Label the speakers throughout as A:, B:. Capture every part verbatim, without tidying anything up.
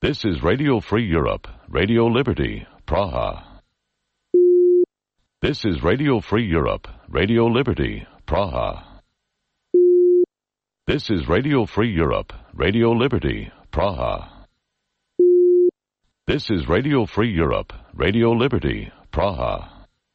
A: This is Radio Free Europe, Radio Liberty, Praha. This is Radio Free Europe, Radio Liberty, Praha. This is Radio Free Europe, Radio Liberty, Praha. This is Radio Free Europe, Radio Liberty, Praha.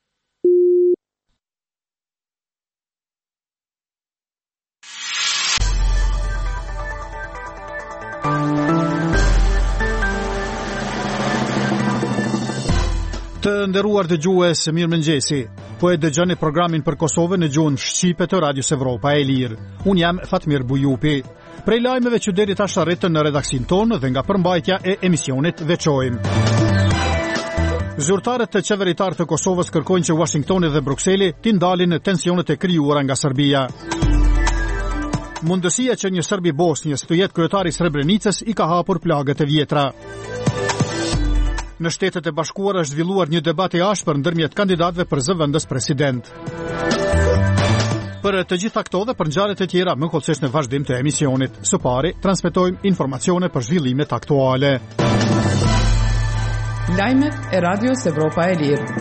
B: Të nderuar dëgjues, mirëmëngjesi. Po e dëgjoni programin për Kosovën në gjuhën shqipe të Radios Evropa e Lirë. Unë jam Fatmir Bujupi. Prej lajmeve që deri tash arritën në redaksin tonë dhe nga përmbajtja e emisionit veçojmë. Zyrtarët të qeveritarë të Kosovës kërkojnë që Washingtoni dhe Brukseli t'i ndalin tensionet e krijuara nga Serbia. Mundësia që një serb i Bosnjës të jetë kryetari i Srebrenicës i ka hapur plagët e vjetra. Në Shtetet e Bashkuara është zhvilluar një debat i ashpër ndërmjet kandidatëve për zëvendës president. Për të gjitha këto dhe për ngjarjet e tjera, më kollësisht në vazhdim të emisionit. Së pari, transmetojmë informacione për zhvillimet aktuale.
C: Lajmet e Radios Evropa e Lirë.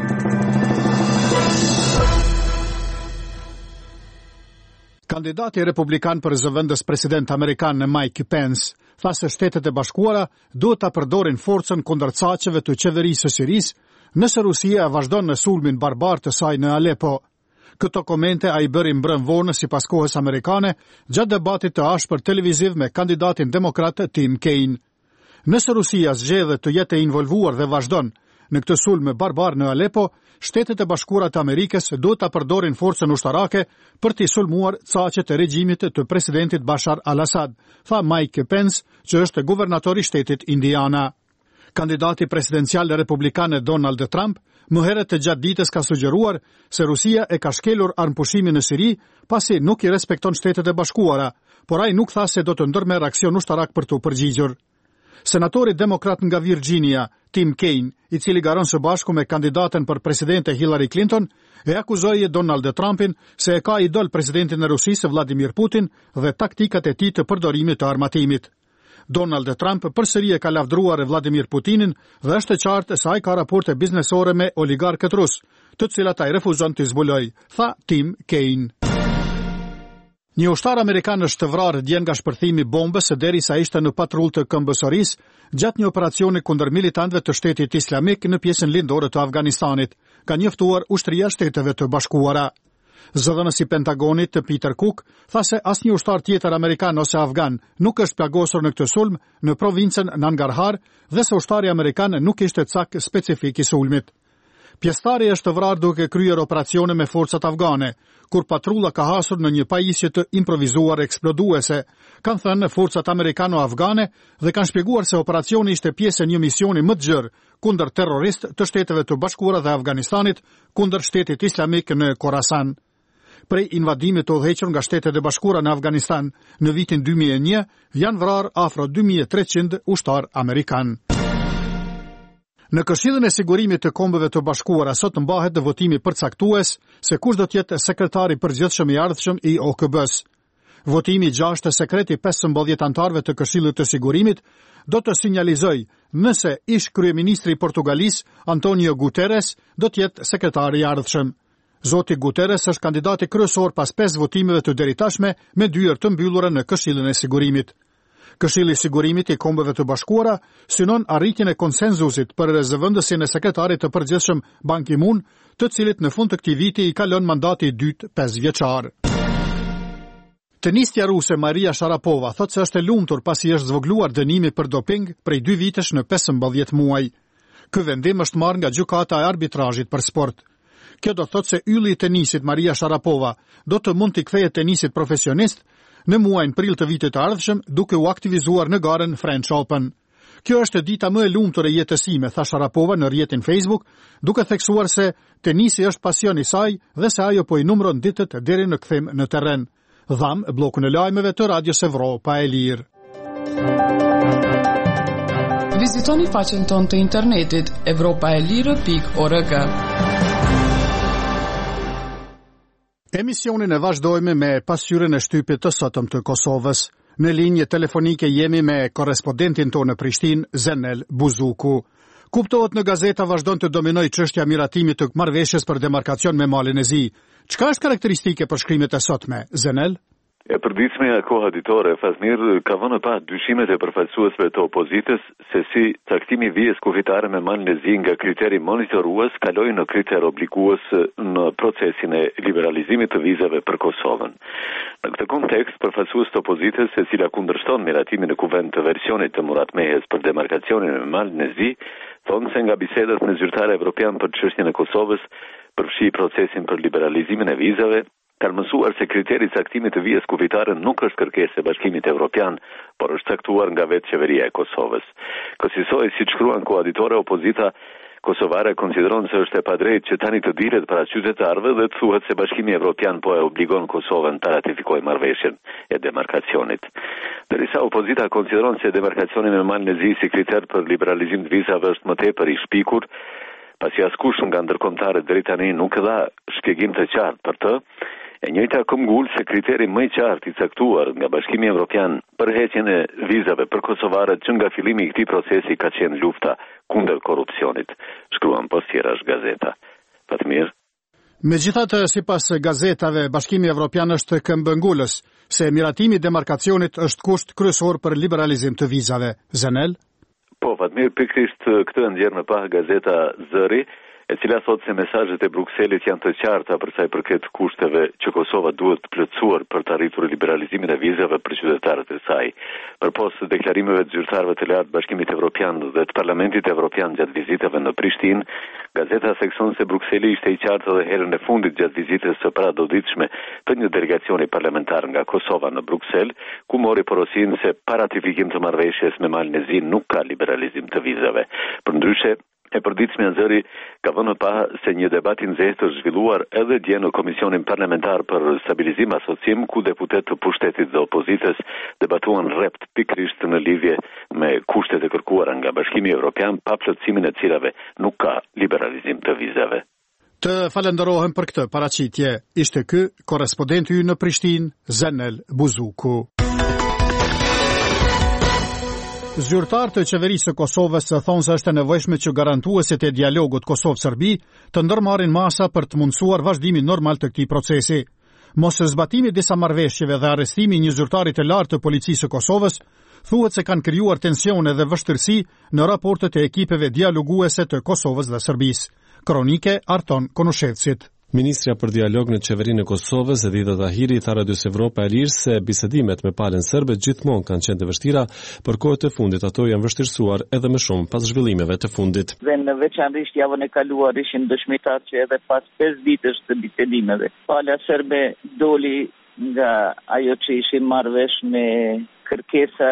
B: Kandidati republikan për zëvendës president amerikan Mike Pence tha se Shtetet e Bashkuara duhet ta përdorin forcën kundër caqeve të qeverisë së Sirisë nëse Rusia vazhdon në sulmin barbar të saj në Aleppo. Këto komente ai bëri mbrëm vonë sipas kohës amerikane gjatë debatit të ashpër televiziv me kandidatin demokrat Tim Kaine. Nëse Rusia zgjedhet të jetë e involvuar dhe vazhdon në këtë sulm barbar në Aleppo, Shtetet e Bashkuara të Amerikës duhet ta përdorin forcën ushtarake për t'i sulmuar caqet e regjimit të presidentit Bashar al-Assad, tha Mike Pence, që është guvernatori i shtetit Indiana. Kandidati presidencial republikan Donald Trump më herët të gjatë ditës ka sugjeruar se Rusia e ka shkelur armëpushimin në Siri pasi nuk i respekton Shtetet e Bashkuara, por ai nuk tha se do të ndërmerr aksion ushtarak për t'u përgjigjur. Senatori demokrat nga Virginia, Tim Kaine, i cili garon së bashku me kandidaten për presidente Hillary Clinton, e akuzoi Donald Trumpin se e ka idol presidentin e Rusisë Vladimir Putin dhe taktikat e tij të përdorimit të armatimit. Donald Trump përsëri e ka lavdruar Vladimir Putinin dhe është e qartë se ai ka raporte biznesore me oligarkët rus, të cilat ai refuzon të zbulojë, tha Tim Kaine. Një ushtar amerikan është vrarë dje nga shpërthimi bombës derisa ishte në patrull të këmbësorisë gjatë një operacioni kundër militantëve të Shtetit Islamik në pjesën lindore të Afganistanit, ka njoftuar ushtria e Shteteve të Bashkuara. Zëdhënësi i Pentagonit Peter Cook tha se asnjë ushtar tjetër amerikan ose afgan nuk është plagosur në këtë sulm në provincën Nangarhar dhe se ushtari amerikan nuk ishte cak specifik i sulmit. Pjesëtari është vrarë duke kryer operacione me forcat afgane, kur patrulla ka hasur në një pajisje të improvizuar eksploduese, kanë thënë forcat amerikano-afgane dhe kanë shpjeguar se operacioni ishte pjesë e një misioni më të gjerë kundër terrorist të Shteteve të Bashkuara dhe Afganistanit kundër Shtetit Islamik në Khorasan. Prej invadimit të udhëhequr nga Shtetet e Bashkuara në Afganistan në vitin dy mijë e një, janë vrarë afro dy mijë e treqind ushtar amerikan. Në Këshillin e Sigurimit të Kombeve të Bashkuara sot mbahet votimi përcaktues se kush do të jetë sekretari i përgjithshëm i ardhshëm i O K B-s. Votimi i gjashtë sekret i pesëmbëdhjetë anëtarëve të Këshillit të Sigurimit do të sinjalizojë nëse ish kryeministri i Portugalisë Antonio Guterres do të jetë sekretari i ardhshëm. Zoti Guterres është kandidati kryesor pas pesë votimeve të deritashme me dyert të mbyllura në Këshillin e Sigurimit. Këshilli i Sigurimit i Kombeve të Bashkuara synon arritjen e konsenzusit për zëvendësjen e sekretarit të përgjithshëm Ban Ki-moon, të cilit në fund të këtij viti i ka lënë mandati i dytë pesë vjeçar. Tenistja ruse Maria Sharapova thotë se është e lumtur pasi është zvogluar dënimi për doping prej dy vitesh në pesëmbëdhjetë muaj. Ky vendim është marrë nga gjykata e arbitrazhit për sport. Kjo do thotë se ylli i tenisit Maria Sharapova do të mund t'i kthehet tenisit profesionist në muajin prill të vitit të ardhshëm duke u aktivizuar në garën French Open. Kjo është dita më e lumtur e jetës sime, tha Sharapova në rrjetin Facebook, duke theksuar se tenisi është pasion i saj dhe se ajo po i numëron ditët deri në kthim në terren. Dham bllokun e lajmeve të Radios Evropa e Lirë.
C: Vizitoni faqen tonë të internetit evropaelire pikë org.
B: Emisionin e vazhdojmë me pasqyrën e shtypit të sotëm të Kosovës. Në linje telefonike jemi me korrespondentin tonë në Prishtinë, Zenel Buzuku. Kuptohet në gazeta vazhdon të dominojë çështja miratimit të marrëveshjes për demarkacion me Malin e Zi. Çka është karakteristike për shkrimet e sotme, Zenel?
D: E përditshme e koha ditore, Fazmir, ka vënë pa dyshimet e përfaqësuesve të opozitës se si caktimi vijës kufitare me Malin e Zi nga kriteri monitorues kaloi në kriter obligues në procesin e liberalizimit të vizave për Kosovën. Në këtë kontekst, përfaqësues të opozitës se cila kundërshton miratimin e kuvend të versionit të Murat Mehes për demarkacionin me Malin e Zi, thonë se nga bisedat me zyrtarë evropian për çështjen e Kosovës përfshi procesin për liberalizimin e vizave, kanë mësuar se kriteri i caktimit të vijës kufitare nuk është kërkesë e Bashkimit Evropian, por është caktuar nga vetë qeveria e Kosovës. Kësaj, siç shkruan koaditore, opozita kosovare konsideron se është e padrejtë që tani të dilet para qytetarëve dhe të thuhet se Bashkimi Evropian po e obligon Kosovën të ratifikojë marrëveshjen e demarkacionit. Derisa opozita konsideron se demarkacioni me Malin e Zi si kriter për liberalizim të vizave është më tepër i shpikur, pasi askush nga ndërkombëtarët deri tani nuk dha shpjegim të qartë për të. E njëjta këmbgul se kriteri më i qartë i caktuar nga Bashkimi Evropian për heqjen e vizave për kosovarët që nga fillimi i këtij procesi ka qenë lufta kundër korrupsionit, shkruan Postirash gazeta. Fatmir.
B: Megjithatë, sipas gazetave, Bashkimi Evropian është këmbëngulës se miratimi i demarkacionit është kusht kryesor për liberalizim të vizave. Zenel?
D: Po, Fatmir, pikërisht këtë nxjerr më pas gazeta Zëri, e cila thot se mesazhet e Brukselit janë të qarta për sa i përket kushteve që Kosova duhet të plotësuar për të arritur liberalizimin e vizave për qytetarët e saj. Përpos deklarimeve të zyrtarëve të lartë Bashkimit Evropian dhe të Parlamentit Evropian gjatë vizitave në Prishtinë, gazeta thekson se Brukseli ishte i qartë edhe herën e fundit gjatë vizitës së paradoditshme të një delegacioni parlamentar nga Kosova në Bruksel, ku mori porosinë se pa ratifikim të marrëveshjes me Malin e Zi nuk ka liberalizim të vizave. Përndryshe, e përditshme Zëri ka vënë pa se një debat i nxehtë është zhvilluar edhe dje në Komisionin Parlamentar për Stabilizim Asocim, ku deputet të pushtetit dhe opozitës debatuan rrept pikërisht në lidhje me kushtet e kërkuara nga Bashkimi Evropian, pa plotësimin e cilave nuk ka liberalizim të vizave.
B: Të falenderohem për këtë paraqitje. Ishte ky korrespondenti ynë në Prishtinë, Zenel Buzuku. Zyrtarët të qeverisë së Kosovës thonë se është e nevojshme që garantuesit e dialogut Kosovë-Serbi të ndërmarrin masa për të mundësuar vazhdimin normal të këtij procesi. Mos zbatimi disa marrëveshjeve dhe arrestimi një zyrtari të lartë të policisë së Kosovës thuhet se kanë krijuar tensione dhe vështirësi në raportet e ekipeve dialoguese të Kosovës dhe Serbisë. Kronike Arton Konushevcit.
E: Ministrja për dialog në qeverinë e Kosovës, Edita Tahiri, tha Radios Evropa e Lirë se bisedimet me palën serbe gjithmonë kanë qenë të vështira, por kohët e fundit ato janë vështirësuar edhe më shumë pas zhvillimeve të fundit.
F: Dhe në veçanërisht javën e kaluar ishin dëshmitar që edhe pas pesë ditësh të bisedimeve, pala serbe doli nga ajo që ishin marrë vesh me kërkesa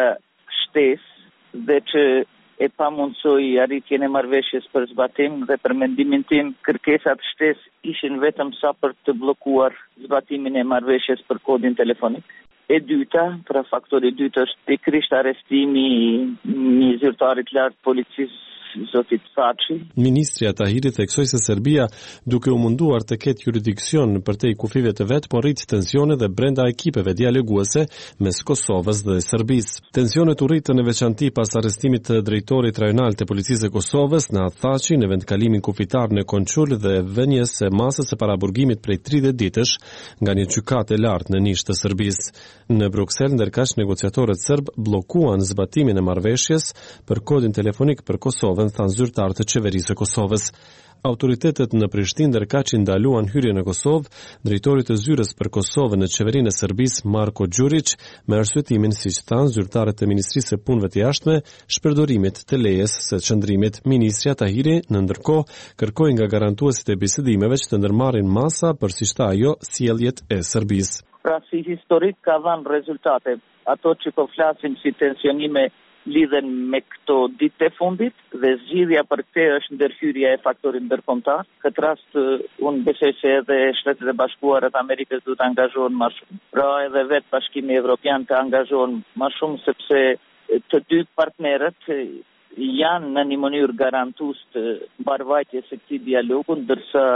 F: shtesë dhe që e pa mundësoj arritjen e marrëveshjes për zbatim dhe për mendimin tim kërkesat shtesë ishin vetëm sa për të bllokuar zbatimin e marrëveshjes për kodin telefonik. E dyta, pra faktori i dytë është pikërisht arrestimi i një zyrtari të lartë policisë zotit Façi.
E: Ministrja Tahiri theksoi se Serbia, duke u munduar të ketë jurisdiksion përtej kufive të vet, po rrit tensione dhe brenda ekipeve dialoguese mes Kosovës dhe Serbisë. Tensionet u rritën në veçanti pas arrestimit të drejtorit rajonal të policisë së Kosovës në Façi në vendkalimin kufitar në Konçul dhe vënies së masës së paraburgimit prej tridhjetë ditësh nga një gjykatë e lartë në Nish të Serbisë. Në Bruksel, ndërkaq negociatorët serb bllokuan zbatimin e marrëveshjes për kodin telefonik për Kosovën, thanë zyrtarë të qeverisë së Kosovës. Autoritetet në Prishtinë ndërkaq i ndaluan hyrjen në Kosovë drejtorit të zyrës për Kosovën në qeverinë e Serbisë Marko Đurić me arsyetimin, siç thanë zyrtarët e Ministrisë së Punëve të Jashtme, shpërdorimit të lejes së çndrimit. Ministrja Tahiri në ndërkohë kërkoi nga garantuesit e bisedimeve që të ndërmarrin masa për, siç tha ajo, sjelljet e Serbisë.
F: Pra si historik ka dhënë rezultate. Ato që po flasim si tensionime lidhen me këto ditë të fundit dhe zgjidhja për këtë është ndërhyrja e faktorit ndërkombëtar. Këtë rast unë besoj se edhe Shtetet e Bashkuara të Amerikës duhet të angazhohen më shumë. Pra edhe vetë Bashkimi Evropian të angazhohen më shumë sepse të dy partnerët janë në një mënyrë garantues të mbarvajtjes së këtij dialogu, ndërsa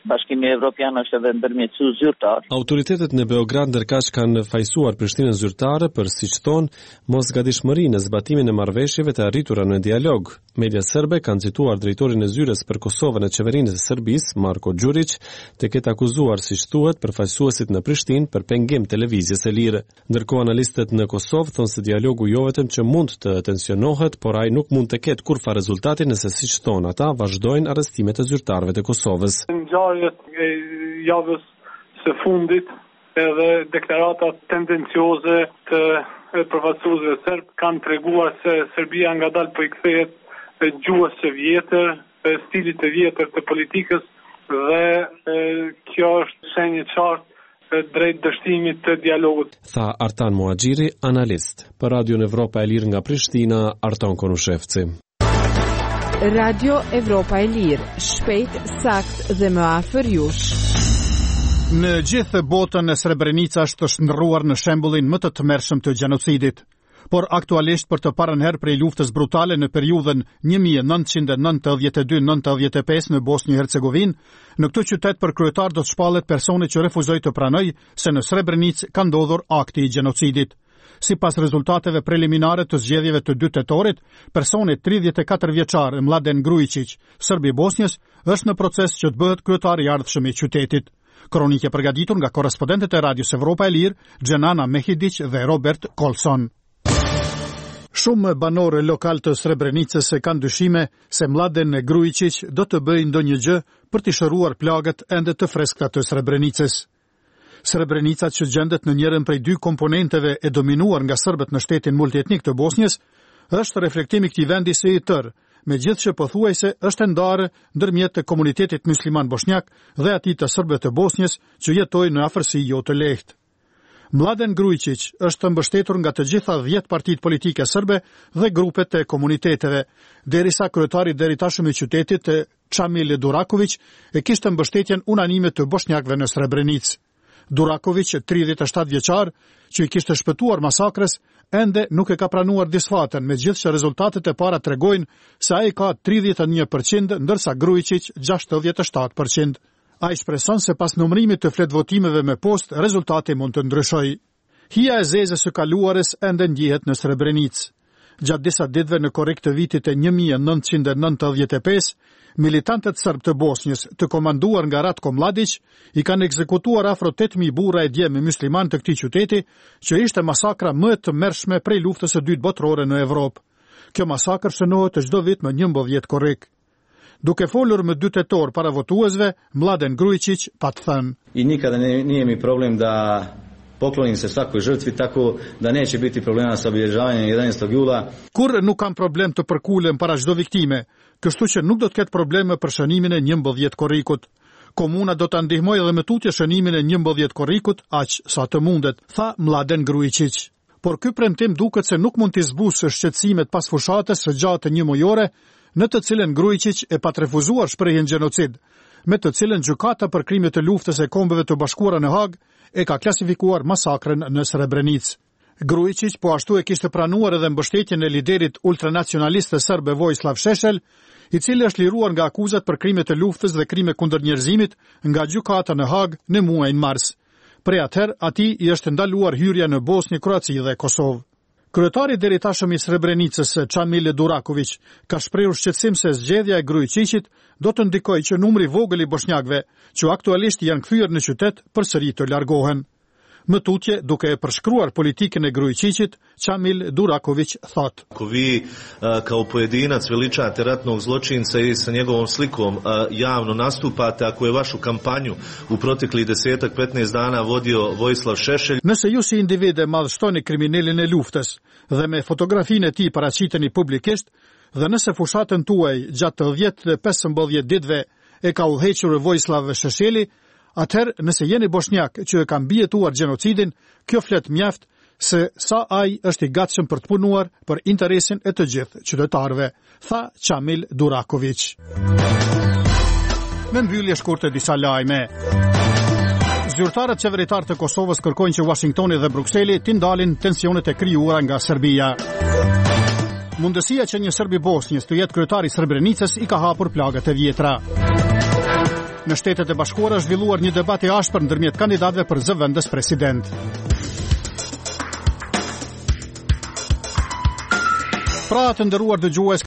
F: Bashkimi Evropian është edhe ndërmjetësues zyrtar.
E: Autoritetet në Beograd ndërkaq kanë fajsuar Prishtinën zyrtare për, siç thonë, mosgatishmëri në zbatimin e marrëveshjeve të arritura në dialog. Media serbe kanë cituar drejtorin e zyres për Kosovën e qeverinë së Serbisë, Marko Đurić, të ketë akuzuar, siç thuhet, përfaqësuesit në Prishtinë për pengim televizjes së lirë. Ndërkohë analistët në Kosovë thonë se dialogu jo vetëm që mund të tensionohet, por ai nuk mund të ketë kurrë rezultati nëse, siç thonë ata, vazhdojnë arrestimet e zyrtarëve të Kosovës.
G: Ngjarjet e javës së fundit edhe deklaratat tendencioze të përfaqësuesve serb kanë treguar se Serbia ngadalë po i kthehet gjuhës së vjetër, stilit të vjetër të politikës dhe e, kjo është shenjë e qartë drejt dështimit të dialogut.
E: Tha Artan Muhaxhiri, analist. Për Radion Evropa e Lirë nga Prishtina, Arton Konushevci.
H: Radio Evropa e Lirë, shpejt, sakt dhe më afër jush.
B: Në gjithë botën e Srebrenica është shndërruar në shembullin më të tmerrshëm të gjenocidit. Por aktualisht për të parën herë prej luftës brutale në periudhën një mijë e nëntëqind e nëntëdhjetë e dy deri në nëntëdhjetë e pesë në Bosnjë Hercegovinë, në këtë qytet për kryetar do të shpallet personi që refuzoi të pranojë se në Srebrenicë ka ndodhur akti i gjenocidit. Sipas rezultateve preliminare të zgjedhjeve të dy tetorit, personi tridhjetë e katër vjeçar Mladen Grujičić, serb i Bosnjës, është në proces që të bëhet kryetar i ardhshëm i qytetit. Kronikë përgatitur nga korrespondentët e Radios Evropa e Lirë, Gjenana Mehidić dhe Robert Kolson. Shumë banorë lokal të Srebrenicës e kanë dyshime se Mladen Grujičić do të bëjë ndonjë gjë për të shëruar plagët ende të freskëta të Srebrenicës. Srebrenica, që gjendet në njërin prej dy komponenteve e dominuar nga serbët në shtetin multietnik të Bosnjës, është reflektim i këtij vendi së i tërë, megjithëse pothuajse është ndarë ndërmjet të komunitetit musliman bosnjak dhe atij të serbëve të Bosnjës që jetojnë në afërsi jo të lehtë. Mladen Grujičić është mbështetur nga të gjitha dhjetë partitë politike serbe dhe grupet e komuniteteve, derisa kryetari deri tashmë i qytetit, Čamil Duraković, e kishte mbështetjen unanime të bosnjakëve në Srebrenicë. Duraković, tridhjetë e shtatë vjeçar, që i kishte shpëtuar masakrës, ende nuk e ka pranuar disfatën, megjithëse rezultatet e para tregojnë se ai ka tridhjetë e një përqind, ndërsa Grujičić gjashtëdhjetë e shtatë përqind. A i shpreson se pas numërimit të fletvotimeve me post, rezultati mund të ndryshoj. Hija e zezës së kaluarës ende ndjihet në Srebrenicë. Gjatë disa ditëve në korrik të vitit e një mijë e nëntëqind e nëntëdhjetë e pesë, militantët serb të Bosnjës, të komanduar nga Ratko Mladić, i kanë ekzekutuar afro tetë mijë burra e djemë musliman të këtij qyteti, që ishte masakra më e tmerrshme prej luftës së dytë botërore në Evropë. Kjo masakër shënohet çdo vit më njëmbëdhjetë korrik. Duke folur me dy tetor para votuesve, Mladen Grujičić pa të thënë:
I: I nikada ne, nije mi problem da poklonim se svakoj žrtvi, tako da neće biti problema sa obilježavanjem jedanaestog jula.
B: Kur nuk kam problem të përkulem para çdo viktime, kështu që nuk do të ketë probleme për shënimin e njëmbëdhjetë korrikut. Komuna do të ndihmojë edhe me tutje shënimin e njëmbëdhjetë korrikut aq sa të mundet, tha Mladen Grujičić. Por ky premtim duket se nuk mund të zbusë shqetësimet pas fushatës së gjatë një mujore, në të cilën Grujičić e pat refuzuar shprehjen gjenocid, me të cilën gjykata për krime të luftës e Kombeve të Bashkuara në Hag e ka klasifikuar masakrën në Srebrenicë. Grujičić po ashtu e kishte pranuar edhe mbështetjen e liderit ultranacionalist të serbe Vojislav Šešelj, i cili është liruar nga akuzat për krime të luftës dhe krime kundër njerëzimit nga gjykata në Hag në muajin mars. Prej atëherë, atij i është ndaluar hyrja në Bosnjë, Kroaci dhe Kosovë. Kryetari deri tashëm i Srebrenicës, Čamil Duraković, ka shprehur shqetësim se zgjedhja e Grujičićit do të ndikojë që numri i vogël i bosnjakëve që aktualisht janë kthyer në qytet përsëri të largohen. Më tutje, duke e përshkruar politikën e Grujičićit, Čamil Duraković thot:
J: Ako vi kao pojedinac veličate ratnog zločinca i sa njegovom slikom javno nastupate, ako je vašu kampanju u proteklih desetak petnaest dana vodio Vojislav Šešelj.
B: Nëse ju si individ e madhështoni kriminalin e luftës dhe me fotografinë e tij paraqiteni publikisht, dhe nëse fushatën tuaj gjatë të dhjetë dhe pesëmbëdhjetë ditëve e ka udhëhequr Vojislav Šešelji, atëherë, nëse jeni bosnjak që e ka mbijetuar gjenocidin, kjo flet mjaft se sa ai është i gatshëm për të punuar për interesin e të gjithë qytetarëve, tha Čamil Duraković. Në mbyllje shkurtë disa lajme. Zyrtarët qeveritar të Kosovës kërkojnë që Washingtoni dhe Brukseli t'i ndalin tensionet e krijuara nga Serbia. Mundësia që një serb i Bosnjës të jetë kryetari i Srebrenicës i ka hapur plagët e vjetra. Në Shtetet e Bashkuara është zhvilluar një debat i ashpër ndërmjet kandidatëve për zëvendës president. Pra të nderuar dëgjues,